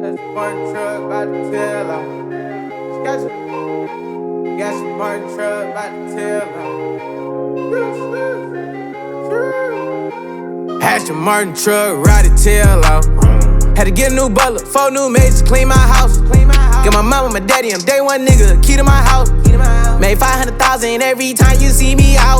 Martin truck about to tail out. Got some Martin truck about to tail out. Had your Martin truck ride the tail out. Had to get a new butler, 4 new maids to clean my house. Get my mama, my daddy, I'm day one nigga, key to my house. Made 500,000 every time you see me out.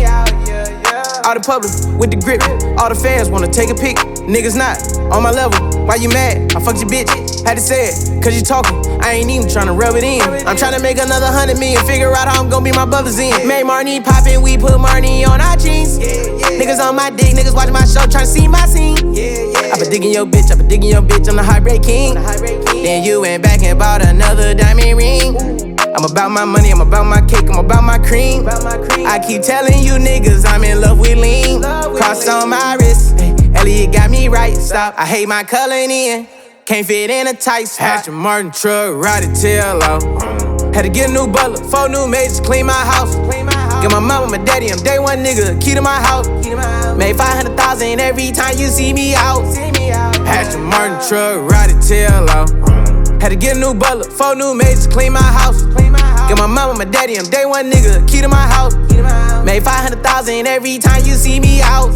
All the public with the grip, all the fans wanna take a pic. Niggas not on my level, why you mad? I fucked your bitch, had to say it, cause you talking. I ain't even tryna rub it in. I'm tryna make another 100 million, figure out how I'm gon' be my brothers in. Made Marnie poppin', we put Marnie on our jeans. Niggas on my dick, niggas watch my show, tryna see my scene. I been digging your bitch, I'm the heartbreak king. Then you went back and bought another diamond ring. I'm about my money, I'm about my cake, I'm about my cream. I keep telling you niggas I'm in love with lean. Cross on my wrist, Elliot got me right, stop. I hate my coloring in, can't fit in a tight spot. Had your Martin truck, ride the tail out. Had to get a new butler, 4 new maids to clean my house. Get my mama, my daddy, I'm day one nigga, key to my house. Made 500,000 every time you see me out. Had your Martin truck, ride the tail out. Had to get a new butler, 4 new maids to clean my house. Get my mama, my daddy, I'm day one nigga, key to my house. Made 500,000 every time you see me out.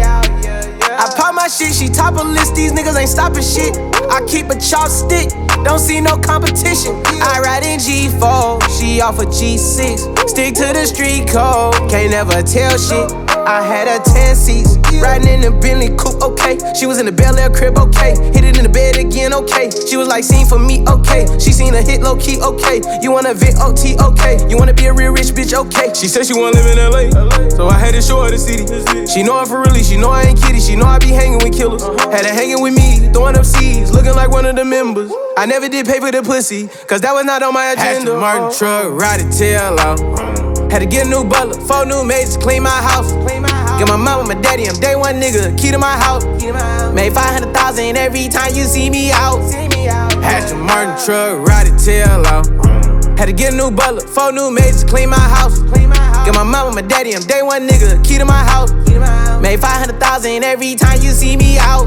I pop my shit, she top of list, these niggas ain't stopping shit. I keep a chopstick, don't see no competition. I ride in G4, she off a G6. Stick to the street code, can't never tell shit. I had her 10 seats, riding in the Bentley coupe, okay. She was in the Bel Air crib, okay. Hit it in the bed again, okay. She was like, scene for me, okay. She seen a hit low key, okay. You wanna Vic OT, okay. You wanna be a real rich bitch, okay. She said she wanna live in LA, so I had to show her the city. She know I'm for really, she know I ain't kidding. She know I be hanging with killers. Had her hanging with me, throwing up seeds, looking like one of the members. I never did pay for the pussy, cause that was not on my agenda. Had your Martin truck, ride the tail out. Had to get a new butler, 4 new maids to clean my house. Get my mama, my daddy, I'm day one nigga, key to my house. Made 500,000 every time you see me out. Had your Martin truck, ride the tail out. Had to get a new butler, 4 new maids to clean my house. Get my mama, my daddy, I'm day one nigga, key to my house. Made 500,000 every time you see me out.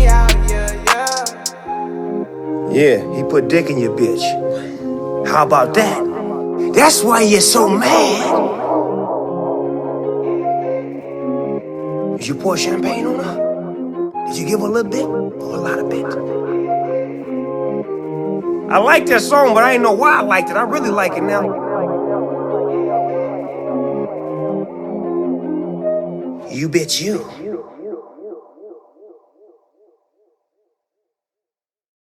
Yeah, he put dick in your bitch. How about that? That's why you're so mad. Did you pour champagne on her? Did you give her a little bit or a lot of bit? I like that song, but I didn't know why I liked it. I really like it now. You bitch you.